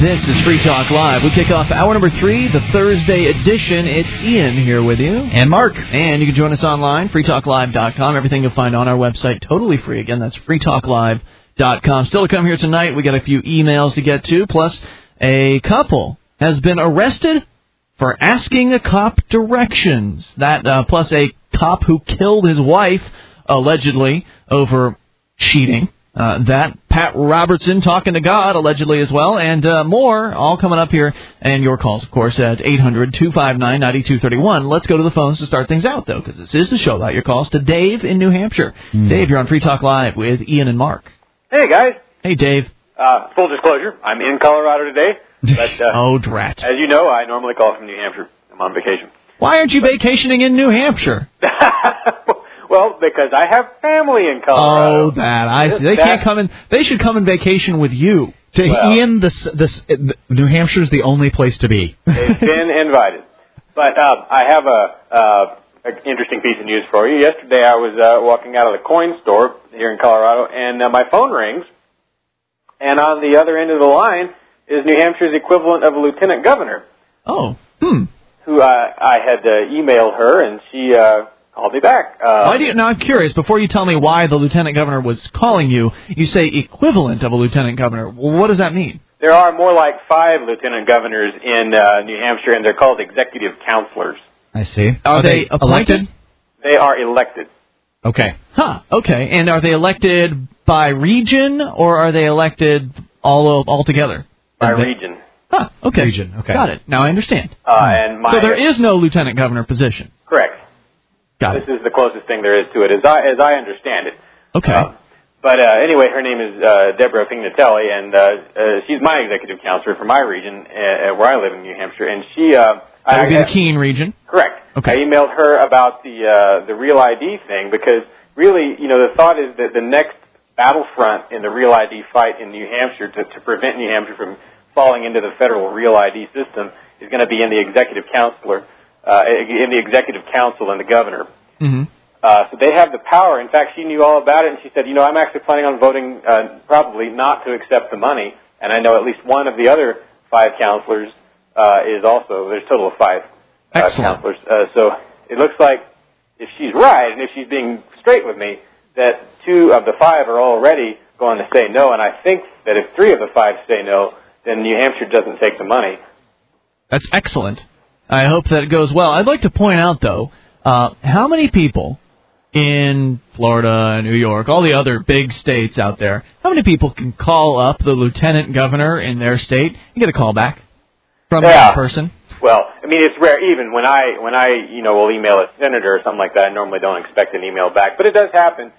This is Free Talk Live. We kick off hour number 3, the Thursday edition. It's Ian here with you. And Mark. And you can join us online, freetalklive.com. Everything you'll find on our website, totally free. Again, that's freetalklive.com. Still to come here tonight, we got a few emails to get to, plus a couple has been arrested for asking a cop directions. That plus a cop who killed his wife, allegedly, over cheating. That, Pat Robertson talking to God, allegedly as well, and more, all coming up here, and your calls, of course, at 800-259-9231. Let's go to the phones to start things out, though, because this is the show about your calls to Dave in New Hampshire. Dave, you're on Free Talk Live with Ian and Mark. Hey, guys. Hey, Dave. Full disclosure, I'm in Colorado today, but oh, drat. As you know, I normally call from New Hampshire. I'm on vacation. Why aren't you vacationing in New Hampshire? Well, because I have family in Colorado. Oh, that I see. They can't come in. They should come in vacation with you. Ian, New Hampshire's the only place to be. They've been invited. But I have an interesting piece of news for you. Yesterday, I was walking out of the coin store here in Colorado, and my phone rings. And on the other end of the line is New Hampshire's equivalent of a lieutenant governor. Oh, Who I had emailed her, and she called me back. Now, I'm curious. Before you tell me why the lieutenant governor was calling you, you say equivalent of a lieutenant governor. Well, what does that mean? There are more like 5 lieutenant governors in New Hampshire, and they're called executive counselors. I see. Are they appointed? They are elected. Okay. Okay. And are they elected by region, or are they elected all together? By region. Okay. Region, okay. Got it. Now I understand. So there is no lieutenant governor position? Correct. Got it. This is the closest thing there is to it, as I understand it. Okay. But anyway, her name is Deborah Pignatelli, and she's my executive counselor for my region, where I live in New Hampshire. And she, that would be the Keene region. Correct. Okay. I emailed her about the Real ID thing because really, the thought is that the next battlefront in the Real ID fight in New Hampshire to prevent New Hampshire from falling into the federal Real ID system is going to be in the executive council and the governor. Mm-hmm. So they have the power. In fact, she knew all about it, and she said, I'm actually planning on voting probably not to accept the money. And I know at least one of the other 5 counselors is also, there's a total of 5 counselors. So it looks like if she's right, and if she's being straight with me, that 2 of the 5 are already going to say no. And I think that if 3 of the 5 say no, then New Hampshire doesn't take the money. That's excellent. I hope that it goes well. I'd like to point out, though, how many people in Florida, New York, all the other big states out there, how many people can call up the lieutenant governor in their state and get a call back from that person? Well, I mean, it's rare. Even when I will email a senator or something like that, I normally don't expect an email back, but it does happen.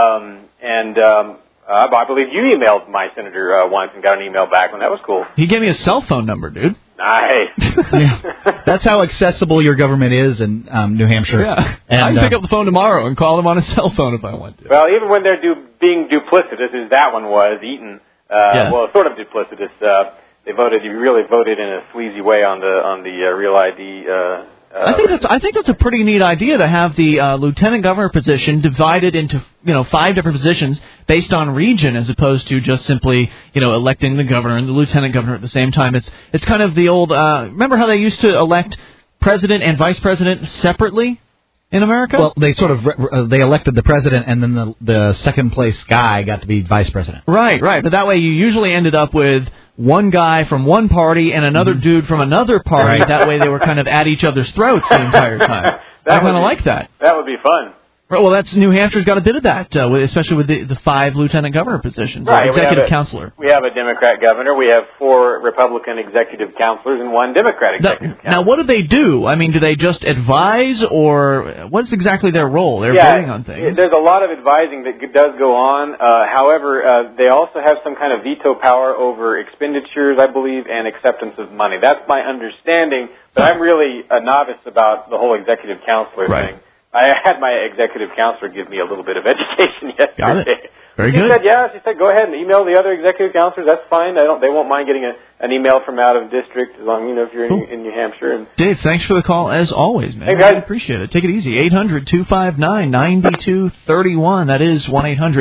I believe you emailed my senator once and got an email back, and that was cool. He gave me a cell phone number, dude. Nice. Yeah. That's how accessible your government is in New Hampshire. Yeah. And, I can pick up the phone tomorrow and call him on a cell phone if I want to. Well, even when they're being duplicitous, as that one was, Eaton, well, sort of duplicitous, they really voted in a sleazy way on the Real ID. I think that's a pretty neat idea to have the lieutenant governor position divided into 5 different positions based on region, as opposed to just simply electing the governor and the lieutenant governor at the same time. It's kind of the old. Remember how they used to elect president and vice president separately in America? Well, they sort of they elected the president, and then the second place guy got to be vice president. Right. But that way you usually ended up with one guy from one party and another dude from another party. Right. That way they were kind of at each other's throats the entire time. I kind of like that. That would be fun. Well, that's New Hampshire's got a bit of that, especially with the 5 lieutenant governor positions, right, executive counselor. We have a Democrat governor. We have 4 Republican executive counselors and 1 Democrat executive counselor. Now, what do they do? I mean, do they just advise, or what's exactly their role? They're voting on things. There's a lot of advising that does go on. However, they also have some kind of veto power over expenditures, I believe, and acceptance of money. That's my understanding, but I'm really a novice about the whole executive counselor thing. I had my executive counselor give me a little bit of education yesterday. Got it. Very good. She said, go ahead and email the other executive counselors. That's fine. They won't mind getting an email from out of district, as long if you're in New Hampshire. And Dave, thanks for the call as always, man. Thanks, guys. I appreciate it. Take it easy. 800-259-9231. That is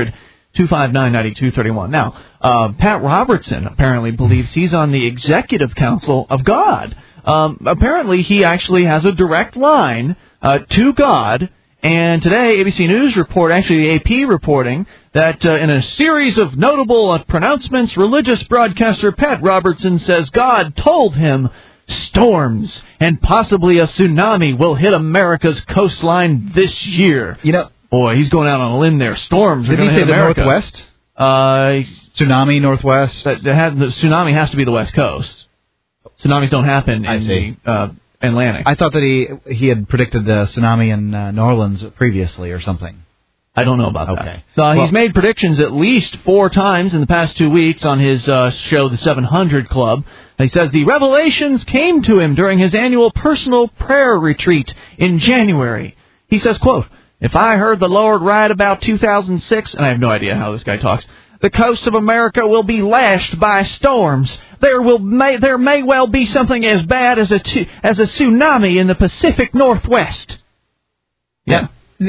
259-9231. Now, Pat Robertson apparently believes he's on the executive council of God. Apparently, he actually has a direct line to God. And today, ABC News report, actually the AP reporting, that in a series of notable pronouncements, religious broadcaster Pat Robertson says God told him storms and possibly a tsunami will hit America's coastline this year. You know, boy, he's going out on a limb there. Storms are going to hit America. Did he say the Northwest? Tsunami, Northwest? The tsunami has to be the West Coast. Tsunamis don't happen in the Atlantic. I thought that he had predicted the tsunami in New Orleans previously or something. I don't know about that. So he's made predictions at least 4 times in the past 2 weeks on his show, The 700 Club. He says the revelations came to him during his annual personal prayer retreat in January. He says, quote, "If I heard the Lord right about 2006," and I have no idea how this guy talks, "the coast of America will be lashed by storms. There may well be something as bad as a tsunami in the Pacific Northwest." Yeah.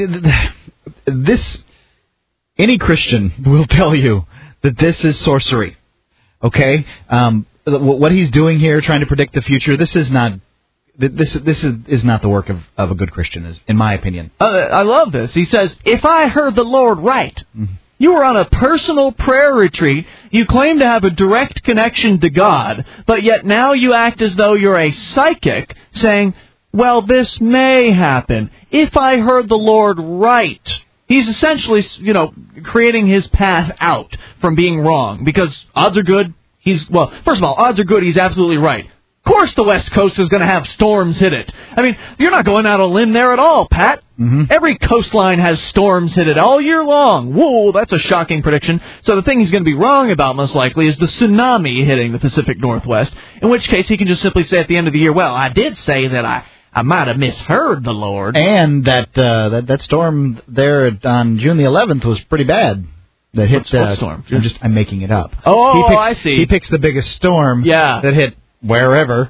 Any Christian will tell you that this is sorcery. Okay? What he's doing here, trying to predict the future, this is not the work of a good Christian, in my opinion. I love this. He says, "If I heard the Lord right." Mm-hmm. You were on a personal prayer retreat. You claim to have a direct connection to God, but yet now you act as though you're a psychic, saying, well, this may happen. If I heard the Lord right. He's essentially, creating his path out from being wrong, because odds are good. First of all, odds are good he's absolutely right. Of course the West Coast is going to have storms hit it. I mean, you're not going out on a limb there at all, Pat. Mm-hmm. Every coastline has storms hit it all year long. Whoa, that's a shocking prediction. So the thing he's going to be wrong about, most likely, is the tsunami hitting the Pacific Northwest, in which case he can just simply say at the end of the year, well, I did say that I might have misheard the Lord. And that storm there on June the 11th was pretty bad. That hit what storm? I'm making it up. Oh, I see. He picks the biggest storm that hit wherever,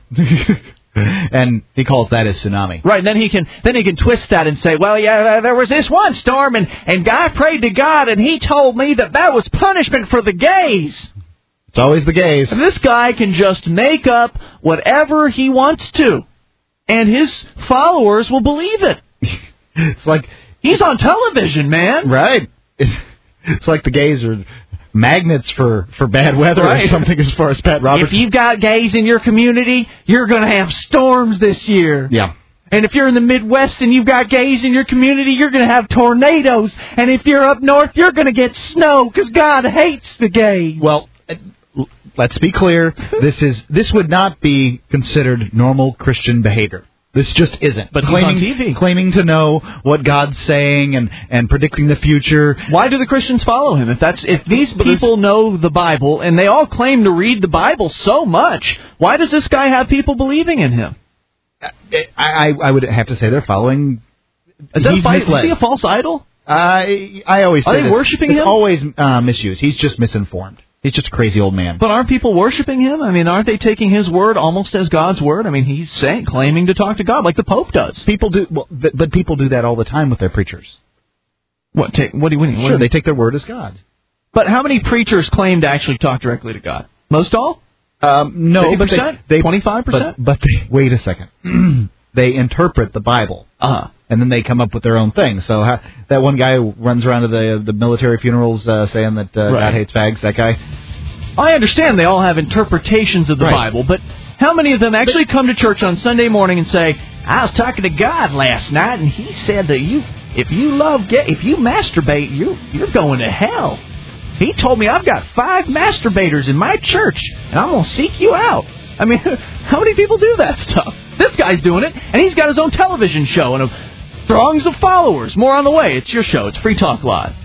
and he calls that a tsunami. Right, and then he can twist that and say, well, yeah, there was this one storm, and I prayed to God, and he told me that was punishment for the gays. It's always the gays. And this guy can just make up whatever he wants to, and his followers will believe it. It's like he's on television, man. Right. It's like the gays are magnets for bad weather or something, as far as Pat Robertson. If you've got gays in your community, you're going to have storms this year. Yeah. And if you're in the Midwest and you've got gays in your community, you're going to have tornadoes. And if you're up north, you're going to get snow, because God hates the gays. Well, let's be clear. This would not be considered normal Christian behavior. This just isn't. But he's on TV. Claiming to know what God's saying and predicting the future. Why do the Christians follow him? If these people know the Bible, and they all claim to read the Bible so much, why does this guy have people believing in him? I would have to say they're following. Is he a false idol? I always say Are they worshiping him? It's always misused. He's just misinformed. He's just a crazy old man. But aren't people worshiping him? I mean, aren't they taking his word almost as God's word? I mean, he's claiming to talk to God like the Pope does. People do, but people do that all the time with their preachers. What do you mean? Sure, they take their word as God. But how many preachers claim to actually talk directly to God? Most all? No, 50%? but they 25%? But wait a second. They interpret the Bible. Uh-huh. And then they come up with their own thing. So that one guy who runs around to the military funerals saying that God hates fags, that guy. I understand they all have interpretations of the Bible, but how many of them actually come to church on Sunday morning and say, I was talking to God last night, and he said that if you masturbate, you're going to hell. He told me I've got 5 masturbators in my church, and I'm going to seek you out. I mean, how many people do that stuff? This guy's doing it, and he's got his own television show and throngs of followers. More on the way. It's your show. It's Free Talk Live.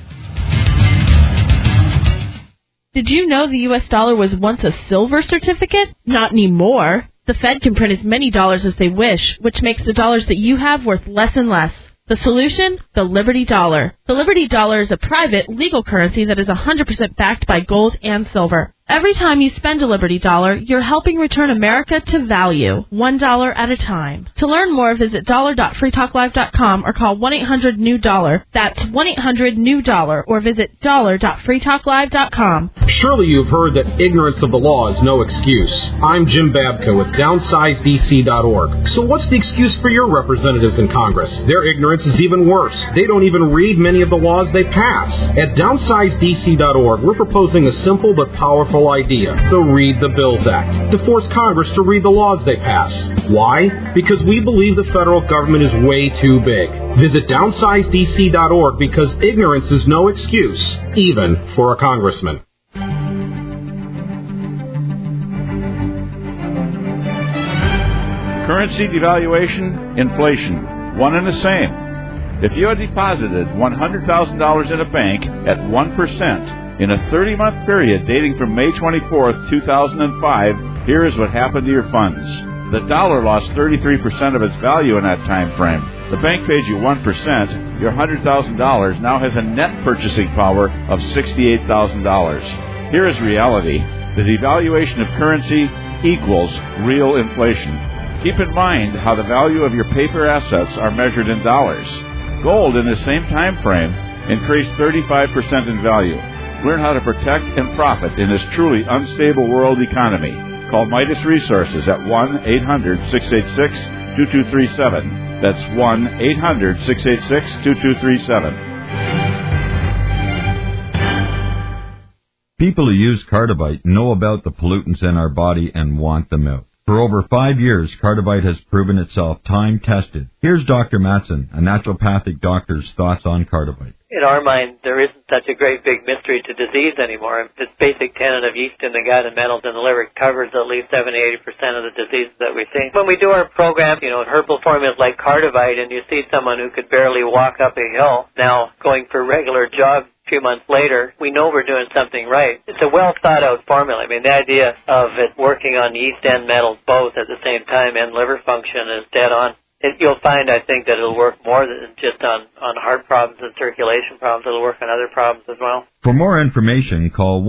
Did you know the U.S. dollar was once a silver certificate? Not anymore. The Fed can print as many dollars as they wish, which makes the dollars that you have worth less and less. The solution? The Liberty Dollar. The Liberty Dollar is a private, legal currency that is 100% backed by gold and silver. Every time you spend a Liberty Dollar, you're helping return America to value, $1 at a time. To learn more, visit dollar.freetalklive.com or call 1-800-NEW-DOLLAR. That's 1-800-NEW-DOLLAR or visit dollar.freetalklive.com. Surely you've heard that ignorance of the law is no excuse. I'm Jim Babka with DownsizeDC.org. So what's the excuse for your representatives in Congress? Their ignorance is even worse. They don't even read many of the laws they pass. At DownsizeDC.org, we're proposing a simple but powerful idea, the Read the Bills Act, to force Congress to read the laws they pass. Why? Because we believe the federal government is way too big. Visit DownsizeDC.org because ignorance is no excuse, even for a congressman. Currency devaluation, inflation, one and the same. If you had deposited $100,000 in a bank at 1%, in a 30-month period dating from May 24th, 2005, here is what happened to your funds. The dollar lost 33% of its value in that time frame. The bank paid you 1%. Your $100,000 now has a net purchasing power of $68,000. Here is reality. The devaluation of currency equals real inflation. Keep in mind how the value of your paper assets are measured in dollars. Gold in the same time frame increased 35% in value. Learn how to protect and profit in this truly unstable world economy. Call Midas Resources at 1-800-686-2237. That's 1-800-686-2237. People who use Cardivite know about the pollutants in our body and want them out. For over 5 years, Cardivite has proven itself time-tested. Here's Dr. Matson, a naturopathic doctor's thoughts on Cardivite. In our mind, there isn't such a great big mystery to disease anymore. This basic tenet of yeast in the gut and metals in the liver covers at least 70-80% of the diseases that we see. When we do our program, herbal formulas like Cardivite, and you see someone who could barely walk up a hill now going for regular jogs a few months later, we know we're doing something right. It's a well-thought-out formula. I mean, the idea of it working on yeast and metals both at the same time and liver function is dead on. You'll find, I think, that it'll work more than just on heart problems and circulation problems. It'll work on other problems as well. For more information, call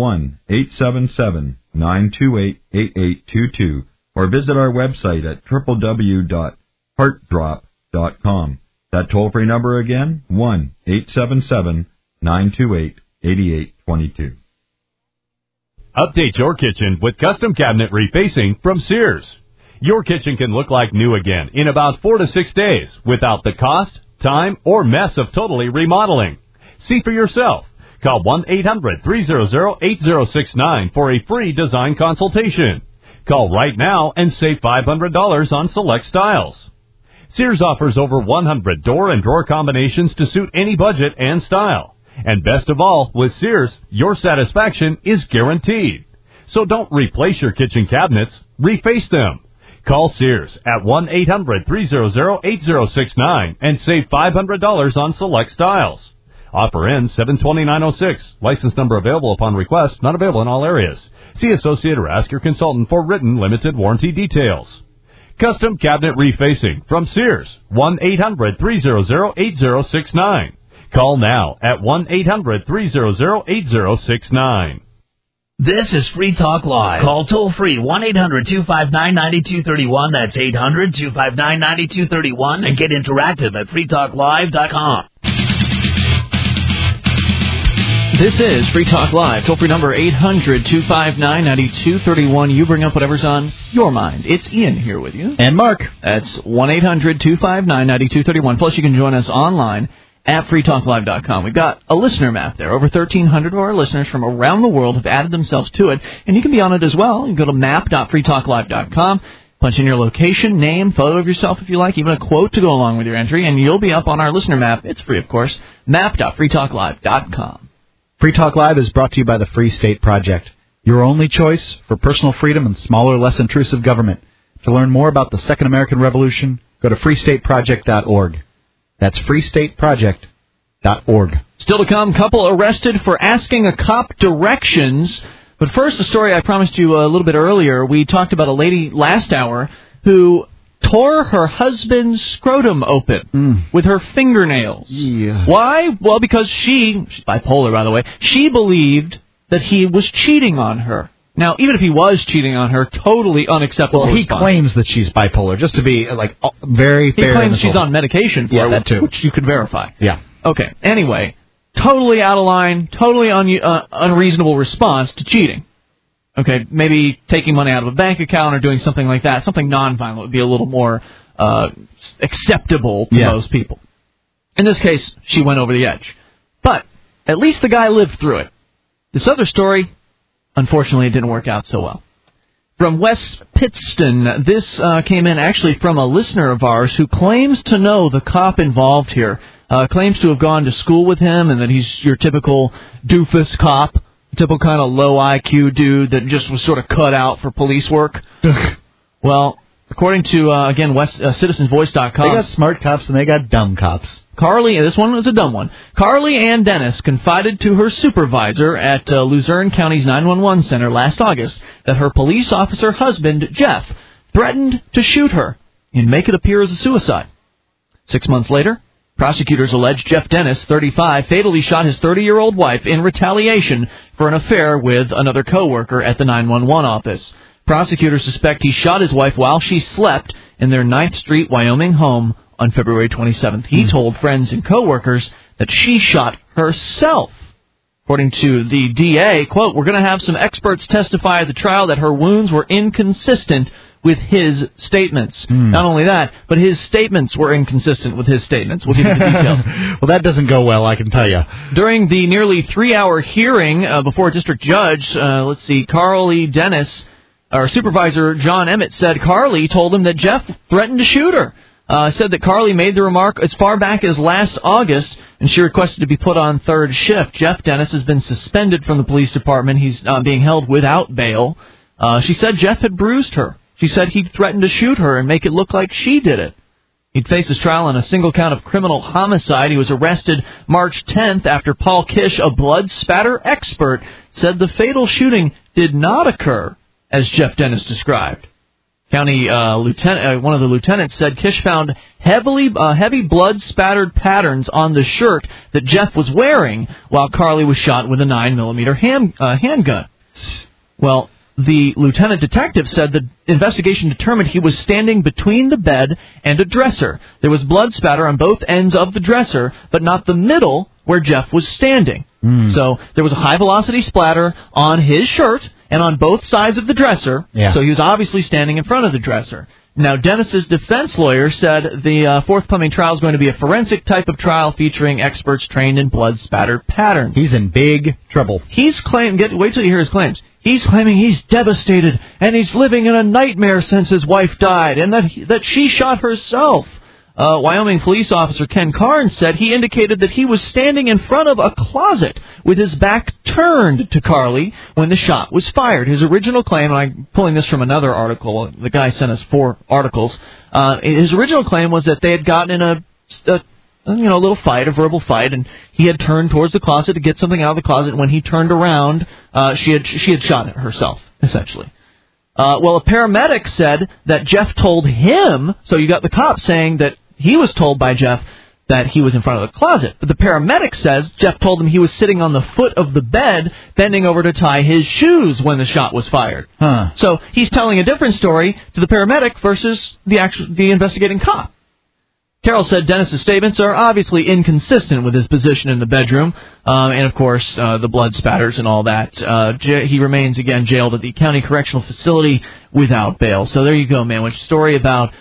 1-877-928-8822 or visit our website at www.heartdrop.com. That toll-free number again, 1-877-928-8822. Update your kitchen with custom cabinet refacing from Sears. Your kitchen can look like new again in about 4 to 6 days without the cost, time, or mess of totally remodeling. See for yourself. Call 1-800-300-8069 for a free design consultation. Call right now and save $500 on select styles. Sears offers over 100 door and drawer combinations to suit any budget and style. And best of all, with Sears, your satisfaction is guaranteed. So don't replace your kitchen cabinets, reface them. Call Sears at 1-800-300-8069 and save $500 on select styles. Offer ends 7/29/06. License number available upon request. Not available in all areas. See associate or ask your consultant for written limited warranty details. Custom cabinet refacing from Sears. 1-800-300-8069. Call now at 1-800-300-8069. This is Free Talk Live. Call toll-free 1-800-259-9231. That's 800-259-9231. And get interactive at freetalklive.com. This is Free Talk Live. Toll-free number 800-259-9231. You bring up whatever's on your mind. It's Ian here with you. And Mark. That's 1-800-259-9231. Plus, you can join us online at freetalklive.com. We've got a listener map there. Over 1,300 of our listeners from around the world have added themselves to it, and you can be on it as well. You can go to map.freetalklive.com, punch in your location, name, photo of yourself if you like, even a quote to go along with your entry, and you'll be up on our listener map. It's free, of course. map.freetalklive.com. Free Talk Live is brought to you by the Free State Project, your only choice for personal freedom and smaller, less intrusive government. To learn more about the Second American Revolution, go to freestateproject.org. That's freestateproject.org. Still to come, couple arrested for asking a cop directions. But first, a story I promised you a little bit earlier. We talked about a lady last hour who tore her husband's scrotum open with her fingernails. Yeah. Why? Well, because she's bipolar, by the way, she believed that he was cheating on her Now, even if he was cheating on her, totally unacceptable. Well, he response. claims that she's bipolar, just to be very fair. He claims she's on medication for it, that too, which you could verify. Yeah. Okay. Anyway, totally out of line, totally unreasonable response to cheating. Okay, maybe taking money out of a bank account or doing something like that. Something nonviolent would be a little more acceptable to most people. In this case, she went over the edge. But at least the guy lived through it. This other story, unfortunately, it didn't work out so well. From West Pittston, this came in actually from a listener of ours who claims to know the cop involved here. Claims to have gone to school with him and that he's your typical doofus cop, typical kind of low IQ dude that just was sort of cut out for police work. Well, according to, again, citizensvoice.com. They got smart cops and they got dumb cops. Carly, this one was a dumb one. Carly Ann Dennis confided to her supervisor at Luzerne County's 911 center last August that her police officer husband, Jeff, threatened to shoot her and make it appear as a suicide. 6 months later, prosecutors allege Jeff Dennis, 35, fatally shot his 30-year-old wife in retaliation for an affair with another coworker at the 911 office. Prosecutors suspect he shot his wife while she slept in their 9th Street, Wyoming home on February 27th. He told friends and coworkers that she shot herself. According to the DA, quote, "We're going to have some experts testify at the trial that her wounds were inconsistent with his statements." Not only that, but his statements were inconsistent with his statements. We'll give you the details. Well, that doesn't go well, I can tell you. During the nearly 3-hour hearing before a district judge, Carly Dennis, or Supervisor John Emmett said Carly told him that Jeff threatened to shoot her. Said that Carly made the remark as far back as last August, and she requested to be put on third shift. Jeff Dennis has been suspended from the police department. He's being held without bail. She said Jeff had bruised her. She said he threatened to shoot her and make it look like she did it. He'd face his trial on a single count of criminal homicide. He was arrested March 10th after Paul Kish, a blood spatter expert, said the fatal shooting did not occur as Jeff Dennis described. County lieutenant, one of the lieutenants said Kish found heavy blood-spattered patterns on the shirt that Jeff was wearing while Carly was shot with a 9mm handgun. Well, the lieutenant detective said the investigation determined he was standing between the bed and a dresser. There was blood spatter on both ends of the dresser, but not the middle where Jeff was standing. So there was a high-velocity splatter on his shirt and on both sides of the dresser, so he was obviously standing in front of the dresser. Now, Dennis's defense lawyer said the forthcoming trial is going to be a forensic type of trial featuring experts trained in blood-spattered patterns. He's in big trouble. He's claiming, wait till you hear his claims, he's claiming he's devastated and he's living in a nightmare since his wife died and that she shot herself. Wyoming police officer Ken Carnes said he indicated that he was standing in front of a closet with his back turned to Carly when the shot was fired. His original claim, and I'm pulling this from another article, the guy sent us 4 articles, his original claim was that they had gotten in a little fight, a verbal fight, and he had turned towards the closet to get something out of the closet, and when he turned around, she had shot herself, essentially. Well, a paramedic said that Jeff told him, so you got the cop saying that he was told by Jeff that he was in front of the closet. But the paramedic says Jeff told him he was sitting on the foot of the bed, bending over to tie his shoes when the shot was fired. So he's telling a different story to the paramedic versus the investigating cop. Carroll said Dennis's statements are obviously inconsistent with his position in the bedroom, and of course the blood spatters and all that. He remains again jailed at the county correctional facility without bail. So there you go, man. Which story about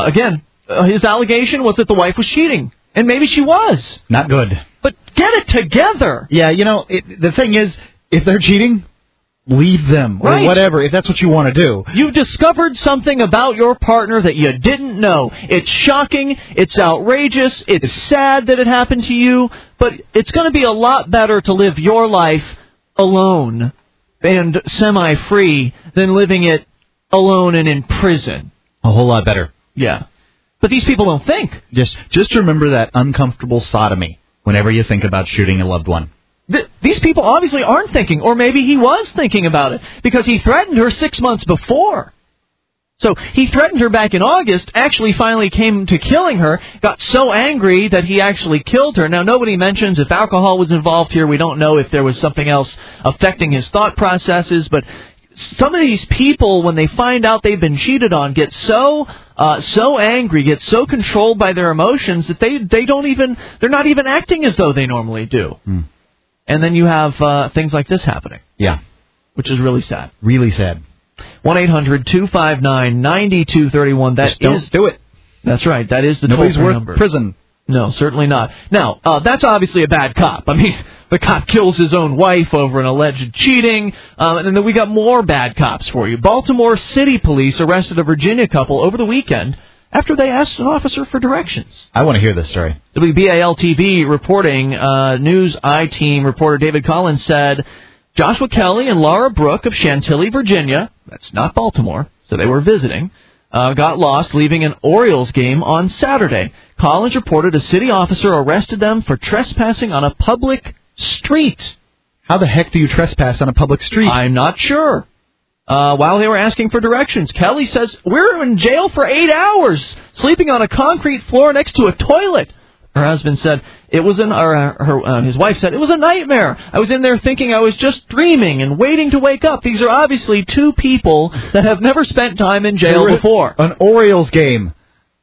his allegation was that the wife was cheating, and maybe she was. Not good. But get it together. Yeah, the thing is, if they're cheating, leave them, or whatever, if that's what you want to do. You've discovered something about your partner that you didn't know. It's shocking, it's outrageous, it's sad that it happened to you, but it's going to be a lot better to live your life alone and semi-free than living it alone and in prison. A whole lot better. Yeah. But these people don't think. Just remember that uncomfortable sodomy whenever you think about shooting a loved one. These people obviously aren't thinking, or maybe he was thinking about it, because he threatened her 6 months before. So he threatened her back in August, actually finally came to killing her, got so angry that he actually killed her. Now, nobody mentions if alcohol was involved here. We don't know if there was something else affecting his thought processes, but some of these people, when they find out they've been cheated on, get so angry, get so controlled by their emotions that they're not even acting as though they normally do. Mm. And then you have things like this happening. Yeah. Which is really sad. Really sad. 1-800-259-9231. Don't do it. That's right. That is the Nobody's toll-free worth number. prison. No, certainly not. Now, that's obviously a bad cop. I mean, the cop kills his own wife over an alleged cheating, and then we got more bad cops for you. Baltimore City Police arrested a Virginia couple over the weekend after they asked an officer for directions. I want to hear this story. WBAL-TV reporting, News I-Team reporter David Collins said Joshua Kelly and Laura Brooke of Chantilly, Virginia, that's not Baltimore, so they were visiting, got lost leaving an Orioles game on Saturday. Collins reported a city officer arrested them for trespassing on a public street. How the heck do you trespass on a public street? I'm not sure. While they were asking for directions, Kelly says, we're in jail for 8 hours, sleeping on a concrete floor next to a toilet. Her husband said, his wife said, it was a nightmare. I was in there thinking I was just dreaming and waiting to wake up. These are obviously two people that have never spent time in jail before. An Orioles game.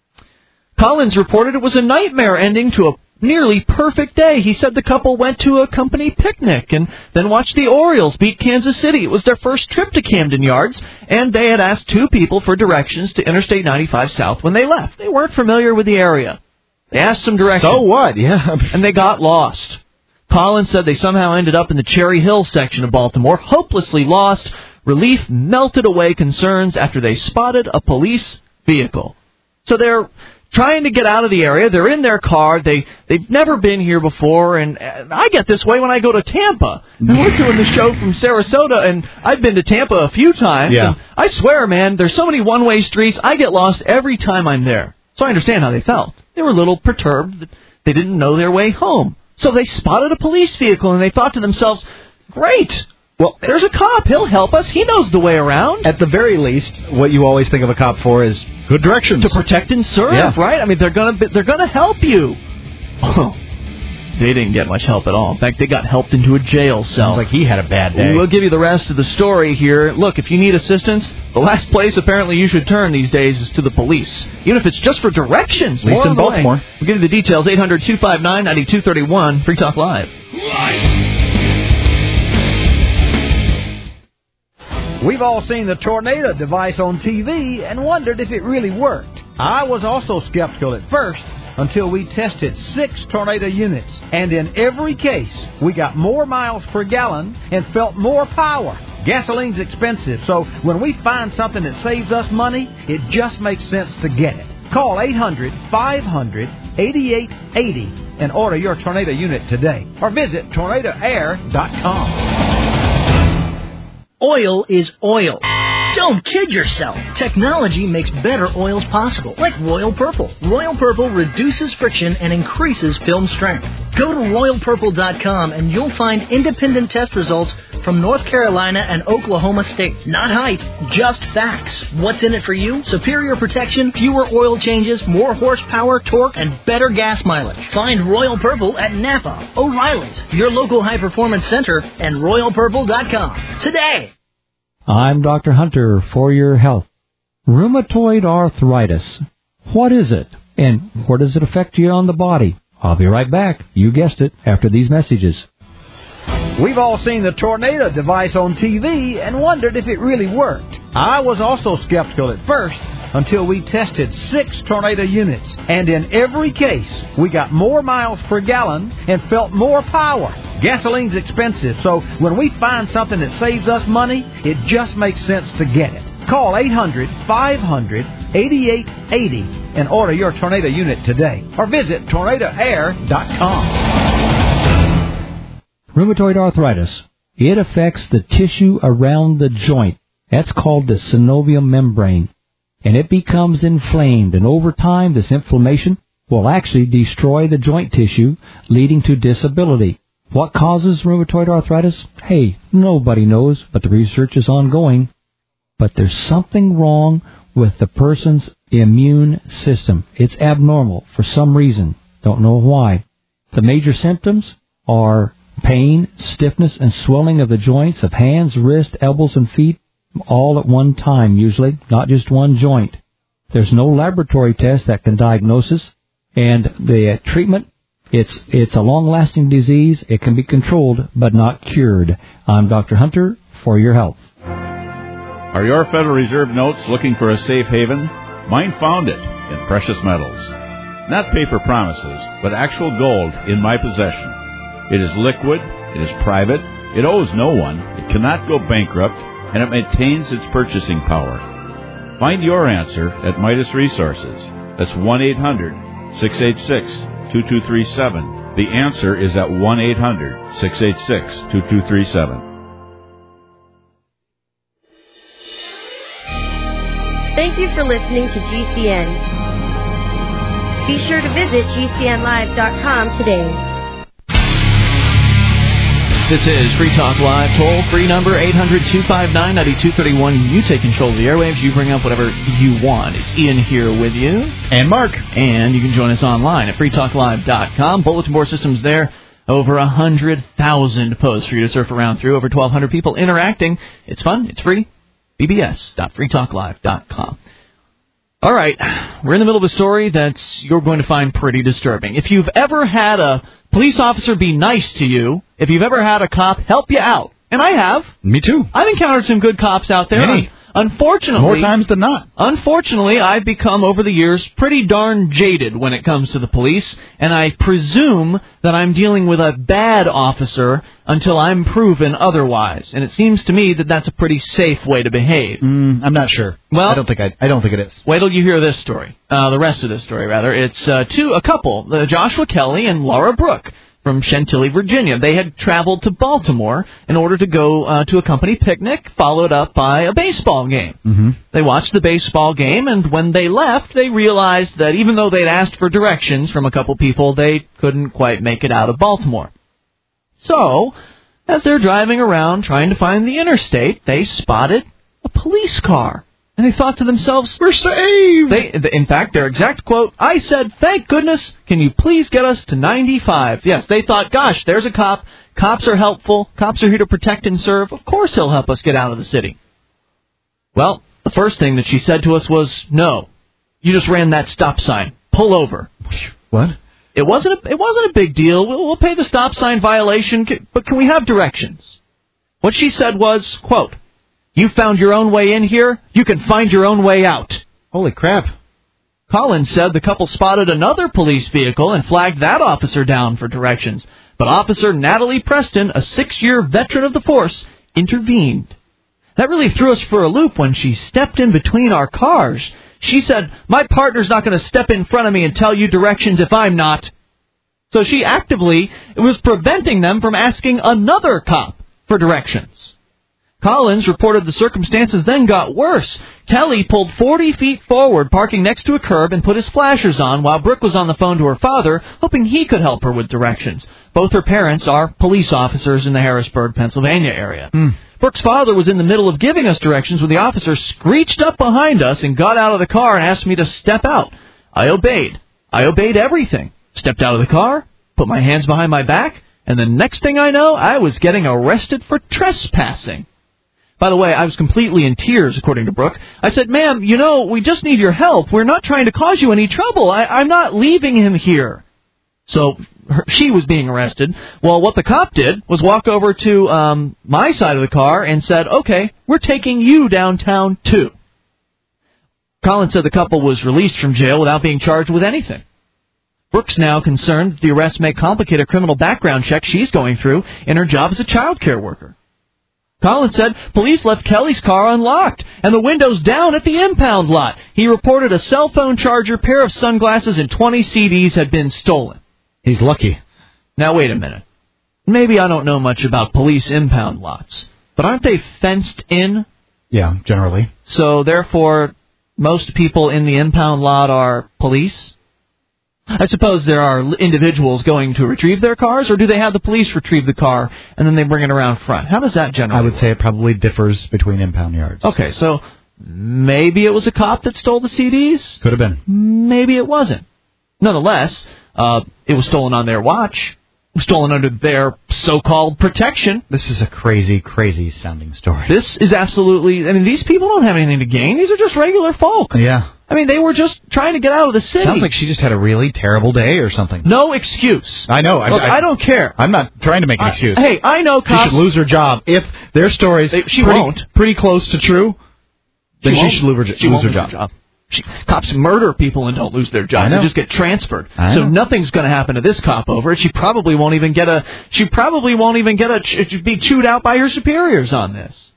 Collins reported it was a nightmare ending to a nearly perfect day. He said the couple went to a company picnic and then watched the Orioles beat Kansas City. It was their first trip to Camden Yards, and they had asked two people for directions to Interstate 95 South when they left. They weren't familiar with the area. They asked some directions. So what? Yeah. And they got lost. Collins said they somehow ended up in the Cherry Hill section of Baltimore, hopelessly lost. Relief melted away concerns after they spotted a police vehicle. So they're trying to get out of the area. They're in their car. They've never been here before, and I get this way when I go to Tampa. And we're doing the show from Sarasota, and I've been to Tampa a few times. Yeah. And I swear, man, there's so many one-way streets. I get lost every time I'm there. So I understand how they felt. They were a little perturbed that they didn't know their way home. So they spotted a police vehicle, and they thought to themselves, great. Well, there's a cop. He'll help us. He knows the way around. At the very least, what you always think of a cop for is good directions. To protect and serve, right? I mean, they're gonna help you. Oh, they didn't get much help at all. In fact, they got helped into a jail cell. Sounds like he had a bad day. We'll give you the rest of the story here. Look, if you need assistance, the last place apparently you should turn these days is to the police. Even if it's just for directions. At least in Baltimore. We'll give you the details. 800-259-9231. Free Talk Live. We've all seen the tornado device on TV and wondered if it really worked. I was also skeptical at first until we tested 6 tornado units. And in every case, we got more miles per gallon and felt more power. Gasoline's expensive, so when we find something that saves us money, it just makes sense to get it. Call 800-500-8880 and order your tornado unit today. Or visit tornadoair.com. Oil is oil. Don't kid yourself. Technology makes better oils possible, like Royal Purple. Royal Purple reduces friction and increases film strength. Go to RoyalPurple.com and you'll find independent test results from North Carolina and Oklahoma State. Not hype, just facts. What's in it for you? Superior protection, fewer oil changes, more horsepower, torque, and better gas mileage. Find Royal Purple at Napa, O'Reilly's, your local high-performance center, and RoyalPurple.com today. I'm Dr. Hunter for your health. Rheumatoid arthritis. What is it? And where does it affect you on the body? I'll be right back. You guessed it, after these messages. We've all seen the tornado device on TV and wondered if it really worked. I was also skeptical at first until we tested 6 tornado units. And in every case, we got more miles per gallon and felt more power. Gasoline's expensive, so when we find something that saves us money, it just makes sense to get it. Call 800-500-8880 and order your tornado unit today. Or visit tornadoair.com. Rheumatoid arthritis. It affects the tissue around the joint. That's called the synovial membrane. And it becomes inflamed, and over time this inflammation will actually destroy the joint tissue, leading to disability. What causes rheumatoid arthritis? Hey, nobody knows, but the research is ongoing. But there's something wrong with the person's immune system. It's abnormal for some reason. Don't know why. The major symptoms are pain, stiffness, and swelling of the joints of hands, wrists, elbows, and feet. all at one time, usually, not just one joint. There's no laboratory test that can diagnose this, and the treatment, it's a long-lasting disease. It can be controlled, but not cured. I'm Dr. Hunter for your health. Are your Federal Reserve notes looking for a safe haven? Mine found it in precious metals. Not paper promises, but actual gold in my possession. It is liquid, it is private, it owes no one, it cannot go bankrupt, and it maintains its purchasing power. Find your answer at Midas Resources. That's 1-800-686-2237. The answer is at 1-800-686-2237. Thank you for listening to GCN. Be sure to visit GCNlive.com today. This is Free Talk Live, toll-free number 800-259-9231. You take control of the airwaves. You bring up whatever you want. It's Ian here with you. And Mark. And you can join us online at freetalklive.com. Bulletin board systems there. Over 100,000 posts for you to surf around through. Over 1,200 people interacting. It's fun. It's free. bbs.freetalklive.com. All right. We're in the middle of a story that you're going to find pretty disturbing. If you've ever had a police officer be nice to you, if you've ever had a cop help you out, and I have. Me too. I've encountered some good cops out there. Many. Unfortunately, more times than not. Unfortunately, I've become, over the years, pretty darn jaded when it comes to the police, and I presume that I'm dealing with a bad officer until I'm proven otherwise. And it seems to me that that's a pretty safe way to behave. I'm not sure. Well, I don't think it is. Wait till you hear this story. The rest of this story, rather. It's a couple, Joshua Kelly and Laura Brooke, from Chantilly, Virginia. They had traveled to Baltimore in order to go to a company picnic, followed up by a baseball game. Mm-hmm. They watched the baseball game, and when they left, they realized that even though they'd asked for directions from a couple people, they couldn't quite make it out of Baltimore. So, as they're driving around trying to find the interstate, they spotted a police car. And they thought to themselves, we're saved! In fact, their exact quote, I said, thank goodness, can you please get us to 95? Yes, they thought, gosh, there's a cop. Cops are helpful. Cops are here to protect and serve. Of course he'll help us get out of the city. Well, the first thing that she said to us was, no, you just ran that stop sign. Pull over. What? It wasn't a big deal. We'll pay the stop sign violation, but can we have directions? What she said was, quote, you found your own way in here, you can find your own way out. Holy crap. Collins said the couple spotted another police vehicle and flagged that officer down for directions. But Officer Natalie Preston, a 6-year veteran of the force, intervened. That really threw us for a loop when she stepped in between our cars. She said, my partner's not going to step in front of me and tell you directions if I'm not. So she actively was preventing them from asking another cop for directions. Collins reported the circumstances then got worse. Kelly pulled 40 feet forward, parking next to a curb, and put his flashers on while Brooke was on the phone to her father, hoping he could help her with directions. Both her parents are police officers in the Harrisburg, Pennsylvania area. Brooke's father was in the middle of giving us directions when the officer screeched up behind us and got out of the car and asked me to step out. I obeyed. I obeyed everything. Stepped out of the car, put my hands behind my back, and the next thing I know, I was getting arrested for trespassing. By the way, I was completely in tears, according to Brooke. I said, ma'am, we just need your help. We're not trying to cause you any trouble. I'm not leaving him here. So she was being arrested. Well, what the cop did was walk over to my side of the car and said, okay, we're taking you downtown, too. Collins said the couple was released from jail without being charged with anything. Brooke's now concerned that the arrest may complicate a criminal background check she's going through in her job as a child care worker. Collins said police left Kelly's car unlocked and the windows down at the impound lot. He reported a cell phone charger, pair of sunglasses, and 20 CDs had been stolen. He's lucky. Now, wait a minute. Maybe I don't know much about police impound lots, but aren't they fenced in? Yeah, generally. So, therefore, most people in the impound lot are police? I suppose there are individuals going to retrieve their cars, or do they have the police retrieve the car and then they bring it around front? How does that generally work? I would say it probably differs between impound yards. Okay, so maybe it was a cop that stole the CDs? Could have been. Maybe it wasn't. Nonetheless, it was stolen on their watch. stolen under their so-called protection. This is a crazy, crazy sounding story. This is absolutely... I mean, these people don't have anything to gain. These are just regular folk. Yeah. I mean, they were just trying to get out of the city. Sounds like she just had a really terrible day or something. No excuse. I know. Look, I don't care. I'm not trying to make an excuse. Hey, I know cops... She should lose her job. If their story's pretty close to true, then she should lose her job. Cops murder people and don't lose their job. They just get transferred. So nothing's going to happen to this cop over it. She probably won't even get be chewed out by her superiors on this.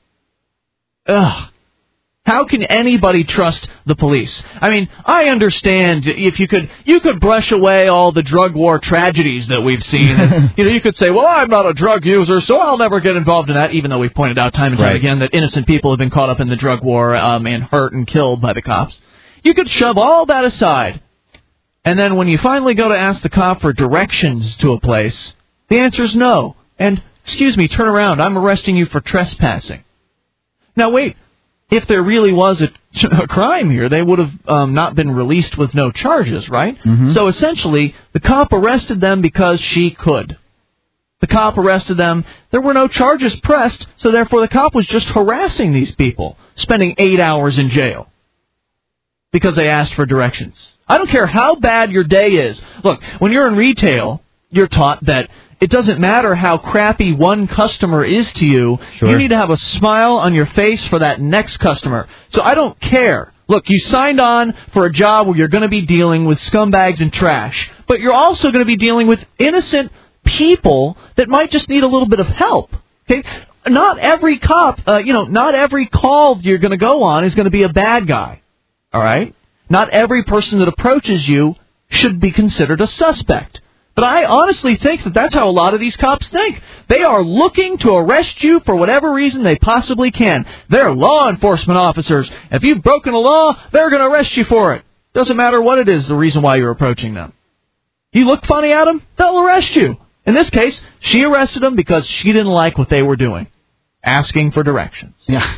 Ugh. How can anybody trust the police? I mean, I understand if you could brush away all the drug war tragedies that we've seen. You could say, well, I'm not a drug user, so I'll never get involved in that, even though we've pointed out time and time again that innocent people have been caught up in the drug war and hurt and killed by the cops. You could shove all that aside. And then when you finally go to ask the cop for directions to a place, the answer is no. And, excuse me, turn around. I'm arresting you for trespassing. Now, wait. If there really was a crime here, they would have not been released with no charges, right? Mm-hmm. So essentially, the cop arrested them because she could. The cop arrested them. There were no charges pressed, so therefore the cop was just harassing these people, spending 8 hours in jail because they asked for directions. I don't care how bad your day is. Look, when you're in retail, you're taught that it doesn't matter how crappy one customer is to you. Sure. You need to have a smile on your face for that next customer. So I don't care. Look, you signed on for a job where you're going to be dealing with scumbags and trash, but you're also going to be dealing with innocent people that might just need a little bit of help. Okay? Not every cop, not every call you're going to go on is going to be a bad guy. All right? Not every person that approaches you should be considered a suspect. But I honestly think that that's how a lot of these cops think. They are looking to arrest you for whatever reason they possibly can. They're law enforcement officers. If you've broken a law, they're going to arrest you for it. Doesn't matter what it is, the reason why you're approaching them. You look funny at them, they'll arrest you. In this case, she arrested them because she didn't like what they were doing, asking for directions. Yeah.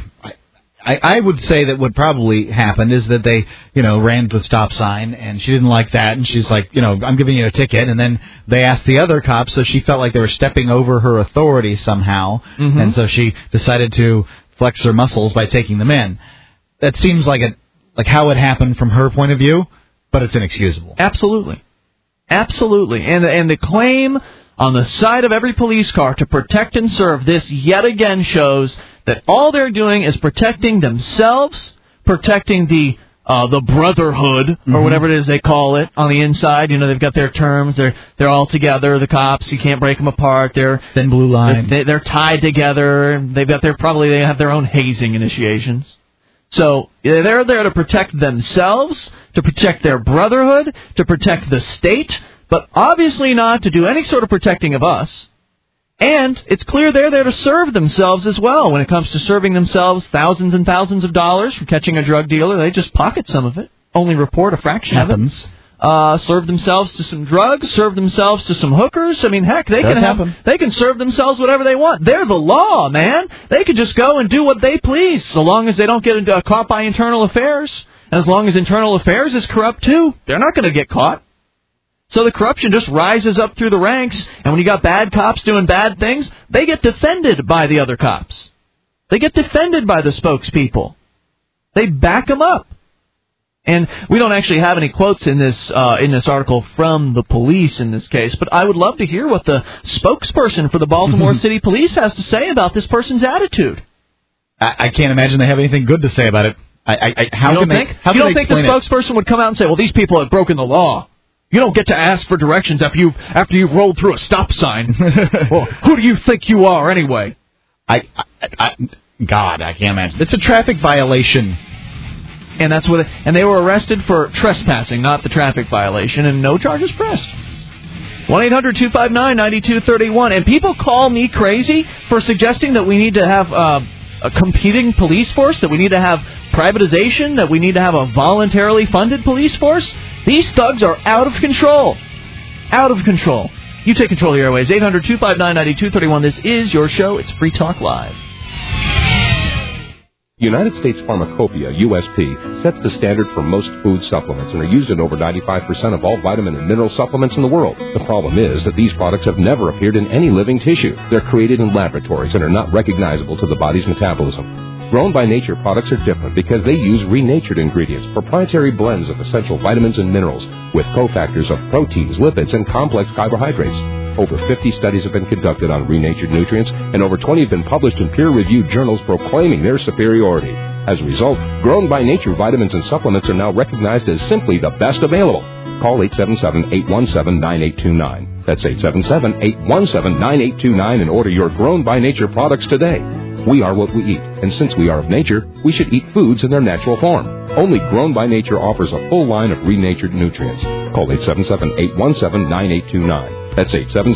I would say that what probably happened is that they, ran the stop sign, and she didn't like that, and she's like, I'm giving you a ticket, and then they asked the other cops, so she felt like they were stepping over her authority somehow, and so she decided to flex her muscles by taking them in. That seems like how it happened from her point of view, but it's inexcusable. Absolutely. And the claim on the side of every police car to protect and serve, this yet again shows that all they're doing is protecting themselves, protecting the brotherhood, or whatever it is they call it, on the inside. They've got their terms. They're all together. The cops, you can't break them apart. They're thin blue line. They're tied together. They have their own hazing initiations. So they're there to protect themselves, to protect their brotherhood, to protect the state, but obviously not to do any sort of protecting of us. And it's clear they're there to serve themselves as well. When it comes to serving themselves thousands and thousands of dollars for catching a drug dealer, they just pocket some of it, only report a fraction of it. Serve themselves to some drugs, serve themselves to some hookers. I mean, heck, they can serve themselves whatever they want. They're the law, man. They can just go and do what they please, so long as they don't get caught by internal affairs. And as long as internal affairs is corrupt too, they're not going to get caught. So the corruption just rises up through the ranks, and when you got bad cops doing bad things, they get defended by the other cops. They get defended by the spokespeople. They back them up. And we don't actually have any quotes in this article from the police in this case, but I would love to hear what the spokesperson for the Baltimore City Police has to say about this person's attitude. I can't imagine they have anything good to say about it. You don't think the spokesperson would come out and say, well, these people have broken the law. You don't get to ask for directions after you've rolled through a stop sign. Well, who do you think you are anyway? God, I can't imagine. It's a traffic violation. And that's what. And they were arrested for trespassing, not the traffic violation, and no charges pressed. 1-800-259-9231. And people call me crazy for suggesting that we need to have a competing police force, that we need to have privatization, that we need to have a voluntarily funded police force. These thugs are out of control. Out of control. You take control of the airways. 800-259-9231. This is your show. It's Free Talk Live. United States Pharmacopoeia, USP, sets the standard for most food supplements and are used in over 95% of all vitamin and mineral supplements in the world. The problem is that these products have never appeared in any living tissue. They're created in laboratories and are not recognizable to the body's metabolism. Grown by Nature products are different because they use renatured ingredients, proprietary blends of essential vitamins and minerals, with cofactors of proteins, lipids, and complex carbohydrates. Over 50 studies have been conducted on renatured nutrients, and over 20 have been published in peer-reviewed journals proclaiming their superiority. As a result, Grown by Nature vitamins and supplements are now recognized as simply the best available. Call 877-817-9829. That's 877-817-9829 and order your Grown by Nature products today. We are what we eat, and since we are of nature, we should eat foods in their natural form. Only Grown by Nature offers a full line of renatured nutrients. Call 877-817-9829. That's